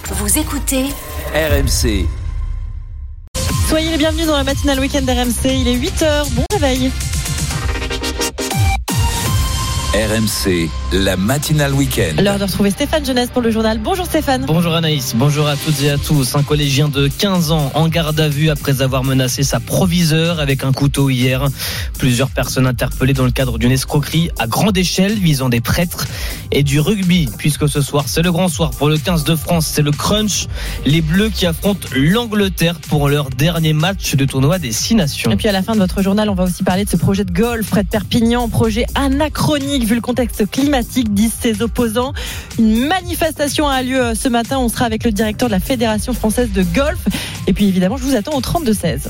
Vous écoutez RMC. Soyez les bienvenus dans la matinale week-end d'RMC. Il est 8h. Bon réveil. RMC, la matinale week-end. L'heure de retrouver Stéphane Jeunesse pour le journal. Bonjour Stéphane. Bonjour Anaïs, bonjour à toutes et à tous. Un collégien de 15 ans en garde à vue après avoir menacé sa proviseure avec un couteau hier. Plusieurs personnes interpellées dans le cadre d'une escroquerie à grande échelle visant des prêtres et du rugby. Puisque ce soir, c'est le grand soir pour le 15 de France, c'est le crunch. Les Bleus qui affrontent l'Angleterre pour leur dernier match de tournoi des 6 nations. Et puis à la fin de votre journal, on va aussi parler de ce projet de golf près de Perpignan. Projet anachronique vu le contexte climatique, disent ses opposants. Une manifestation a lieu ce matin. On sera avec le directeur de la Fédération française de golf. Et puis évidemment, je vous attends au 32-16.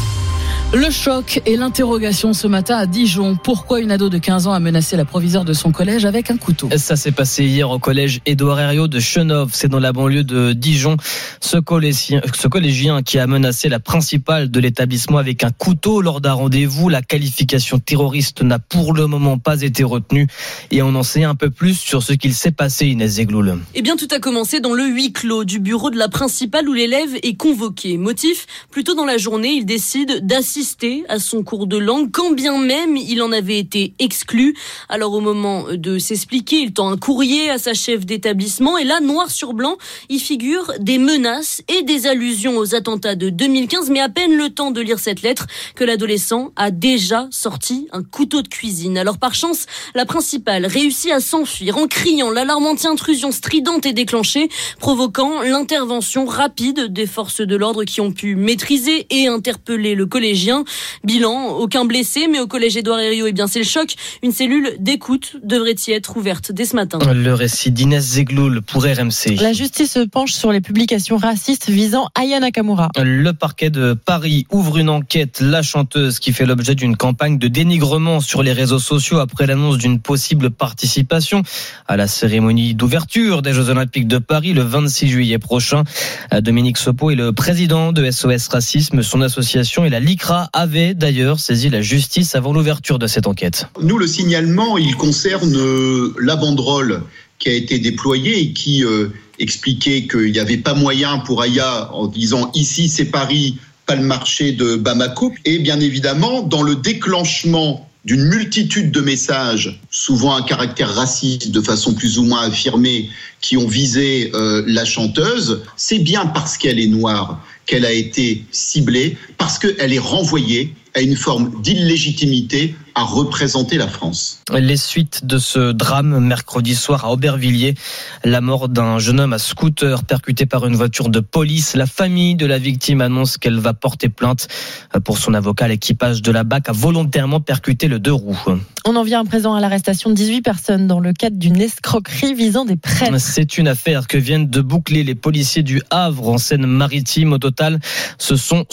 Le choc et l'interrogation ce matin à Dijon. Pourquoi une ado de 15 ans a menacé la proviseure de son collège avec un couteau ? Ça s'est passé hier au collège Édouard Herriot de Chenôve. C'est dans la banlieue de Dijon. Ce collégien qui a menacé la principale de l'établissement avec un couteau lors d'un rendez-vous. La qualification terroriste n'a pour le moment pas été retenue. Et on en sait un peu plus sur ce qu'il s'est passé, Inès Zegloul. Eh bien, tout a commencé dans le huis clos du bureau de la principale où l'élève est convoqué. Motif, plus tôt dans la journée, il décide d'assister à son cours de langue, quand bien même il en avait été exclu. Alors au moment de s'expliquer, il tend un courrier à sa chef d'établissement et là, noir sur blanc, il figure des menaces et des allusions aux attentats de 2015, mais à peine le temps de lire cette lettre que l'adolescent a déjà sorti un couteau de cuisine. Alors par chance, la principale réussit à s'enfuir en criant. L'alarme anti-intrusion stridente est déclenchée, provoquant l'intervention rapide des forces de l'ordre qui ont pu maîtriser et interpeller le collégien. Bilan, aucun blessé, mais au collège Édouard Herriot, eh bien c'est le choc. Une cellule d'écoute devrait y être ouverte dès ce matin. Le récit d'Inès Zegloul pour RMC. La justice se penche sur les publications racistes visant Aya Nakamura. Le parquet de Paris ouvre une enquête. La chanteuse qui fait l'objet d'une campagne de dénigrement sur les réseaux sociaux après l'annonce d'une possible participation à la cérémonie d'ouverture des Jeux Olympiques de Paris le 26 juillet prochain. Dominique Sopo est le président de SOS Racisme. Son association et la LICRA avaient d'ailleurs saisi la justice avant l'ouverture de cette enquête. Nous, le signalement, il concerne la banderole qui a été déployée et qui expliquait qu'il n'y avait pas moyen pour Aya en disant « ici c'est Paris, pas le marché de Bamako ». Et bien évidemment, dans le déclenchement d'une multitude de messages, souvent à caractère raciste, de façon plus ou moins affirmée, qui ont visé la chanteuse, c'est bien parce qu'elle est noire qu'elle a été ciblée, parce qu'elle est renvoyée à une forme d'illégitimité à représenter la France. Les suites de ce drame mercredi soir à Aubervilliers, la mort d'un jeune homme à scooter percuté par une voiture de police. La famille de la victime annonce qu'elle va porter plainte. Pour son avocat, l'équipage de la BAC a volontairement percuté le 2 roues. On en vient à présent à l'arrestation de 18 personnes dans le cadre d'une escroquerie visant des prêtres. C'est une affaire que viennent de boucler les policiers du Havre en Seine-Maritime. Au total, ce sont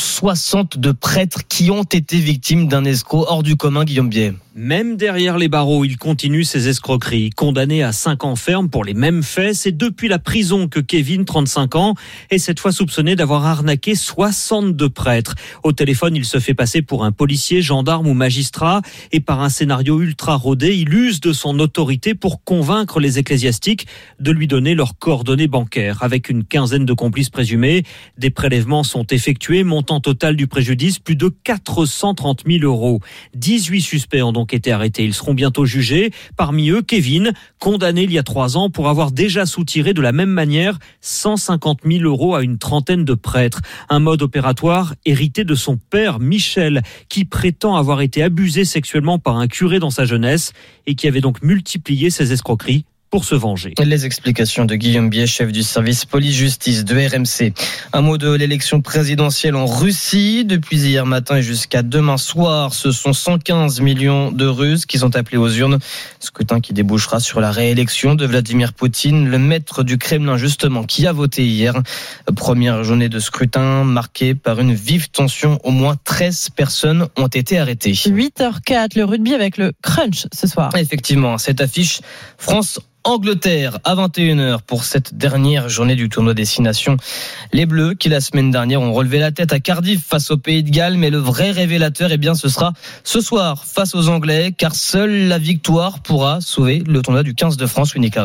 62 prêtres qui ont été victimes d'un escroc hors du commun, Guillaume Biais. Même derrière les barreaux, il continue ses escroqueries. Condamné à 5 ans ferme pour les mêmes faits, c'est depuis la prison que Kevin, 35 ans, est cette fois soupçonné d'avoir arnaqué 62 prêtres. Au téléphone, il se fait passer pour un policier, gendarme ou magistrat et par un scénario ultra rodé, il use de son autorité pour convaincre les ecclésiastiques de lui donner leurs coordonnées bancaires. Avec une quinzaine de complices présumés, des prélèvements sont effectués, montant total du préjudice plus de 430 000 €. 18 suspects ont donc été arrêtés. Ils seront bientôt jugés. Parmi eux, Kevin, condamné il y a 3 ans pour avoir déjà soutiré de la même manière 150 000 € à une trentaine de prêtres. Un mode opératoire hérité de son père, Michel, qui prétend avoir été abusé sexuellement par un curé dans sa jeunesse et qui avait donc multiplié ses escroqueries pour se venger. Les explications de Guillaume Biais, chef du service police-justice de RMC. Un mot de l'élection présidentielle en Russie. Depuis hier matin et jusqu'à demain soir, ce sont 115 millions de Russes qui sont appelés aux urnes. Scrutin qui débouchera sur la réélection de Vladimir Poutine, le maître du Kremlin justement, qui a voté hier. Première journée de scrutin marquée par une vive tension. Au moins 13 personnes ont été arrêtées. 8h04, le rugby avec le crunch ce soir. Effectivement, cette affiche France-Angleterre à 21h pour cette dernière journée du tournoi des 6 nations. Les Bleus qui la semaine dernière ont relevé la tête à Cardiff face au Pays de Galles, mais le vrai révélateur, eh bien, ce sera ce soir face aux Anglais, car seule la victoire pourra sauver le tournoi du 15 de France, Winnie Carré.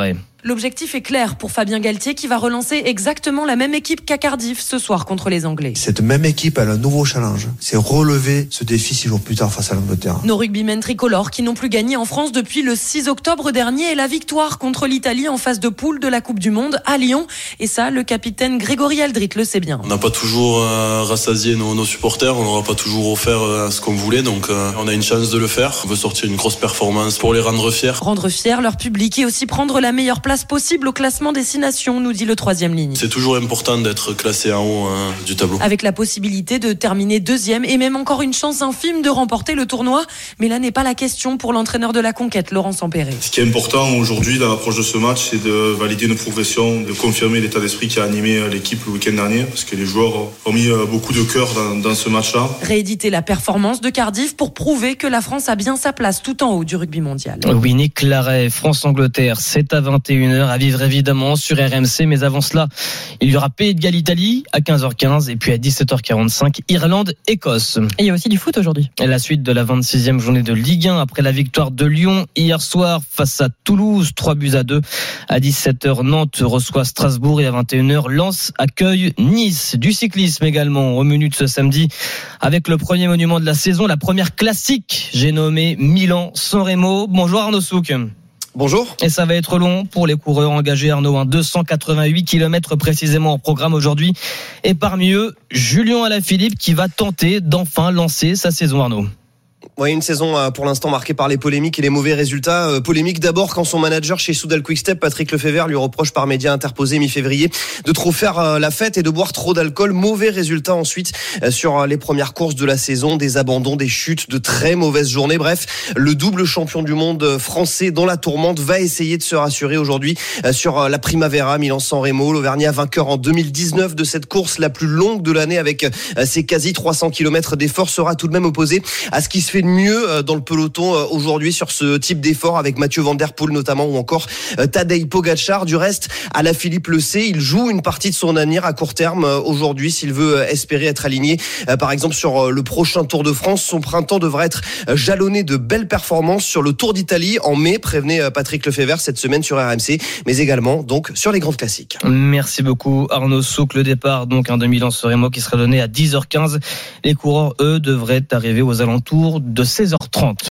L'objectif est clair pour Fabien Galtier qui va relancer exactement la même équipe qu'à Cardiff ce soir contre les Anglais. Cette même équipe a un nouveau challenge, c'est relever ce défi 6 jours plus tard face à l'Angleterre. Nos rugbymen tricolores qui n'ont plus gagné en France depuis le 6 octobre dernier et la victoire contre l'Italie en phase de poule de la Coupe du Monde à Lyon. Et ça, le capitaine Grégory Aldrit le sait bien. On n'a pas toujours rassasié nos supporters, on n'aura pas toujours offert ce qu'on voulait, donc on a une chance de le faire. On veut sortir une grosse performance pour les rendre fiers. Rendre fiers leur public et aussi prendre la meilleure place possible au classement des 6 nations, nous dit le 3e ligne. C'est toujours important d'être classé en haut du tableau. Avec la possibilité de terminer 2e et même encore une chance infime de remporter le tournoi. Mais là n'est pas la question pour l'entraîneur de la Conquête, Laurent Sampéré. Ce qui est important aujourd'hui dans l'approche de ce match, c'est de valider une progression, de confirmer l'état d'esprit qui a animé l'équipe le week-end dernier, parce que les joueurs ont mis beaucoup de cœur dans ce match-là. Rééditer la performance de Cardiff pour prouver que la France a bien sa place tout en haut du rugby mondial. Oui, Nick Claret, France-Angleterre, c'est à 21h à vivre évidemment sur RMC, mais avant cela, il y aura Pays de Galles-Italie à 15h15 et puis à 17h45, Irlande-Écosse. Et il y a aussi du foot aujourd'hui. Et la suite de la 26e journée de Ligue 1 après la victoire de Lyon hier soir face à Toulouse, 3-2. À 17h, Nantes reçoit Strasbourg et à 21h, Lens accueille Nice. Du cyclisme également au menu de ce samedi avec le premier monument de la saison, la première classique, j'ai nommé Milan-San Remo. Bonjour Arnaud Souk. Bonjour. Et ça va être long pour les coureurs engagés, Arnaud. 288 km précisément au programme aujourd'hui. Et parmi eux, Julien Alaphilippe qui va tenter d'enfin lancer sa saison, Arnaud. Oui, une saison pour l'instant marquée par les polémiques et les mauvais résultats. Polémiques d'abord quand son manager chez Soudal Quick-Step, Patrick Lefebvre, lui reproche par médias interposés mi-février de trop faire la fête et de boire trop d'alcool. Mauvais résultats ensuite sur les premières courses de la saison, des abandons, des chutes, de très mauvaises journées. Bref, le double champion du monde français dans la tourmente va essayer de se rassurer aujourd'hui sur la Primavera Milan-San Remo. L'Auvergnat vainqueur en 2019 de cette course la plus longue de l'année avec ses quasi 300 km d'effort sera tout de même opposé à ce qui se fait de mieux dans le peloton aujourd'hui sur ce type d'effort avec Mathieu Van Der Poel notamment ou encore Tadej Pogačar. Du reste, Alaphilippe le sait, il joue une partie de son avenir à court terme aujourd'hui s'il veut espérer être aligné par exemple sur le prochain Tour de France. Son printemps devrait être jalonné de belles performances sur le Tour d'Italie en mai, prévenait Patrick Lefebvre cette semaine sur RMC, mais également donc sur les grandes classiques. Merci beaucoup Arnaud Souk. Le départ donc de Milan-San Remo qui sera donné à 10h15. Les coureurs eux devraient arriver aux alentours de 16h30.